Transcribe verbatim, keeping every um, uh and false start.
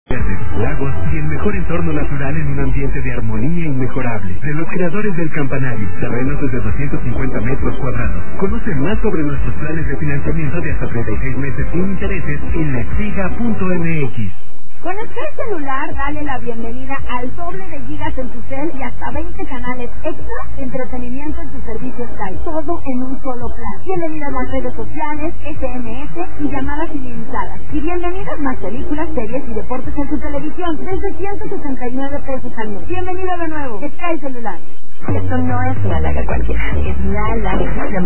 verdes, lagos y el mejor entorno natural en un ambiente de armonía inmejorable. De los creadores del Campanario, terrenos desde doscientos cincuenta metros cuadrados. Conoce más sobre nuestros planes de financiamiento de hasta treinta y seis meses sin intereses en lexiga punto m x. Con el celular, dale la bienvenida al doble de gigas en tu cel y hasta veinte canales extra de entretenimiento en tu servicio Sky. Todo en un solo plan. Bienvenida a las redes sociales, S M S y llamadas ilimitadas. Y bienvenidas más películas, series y deportes en tu televisión desde ciento sesenta y nueve pesos al mes. Bienvenido de nuevo. Sky Celular. Esto no es una laga cualquiera, es la laga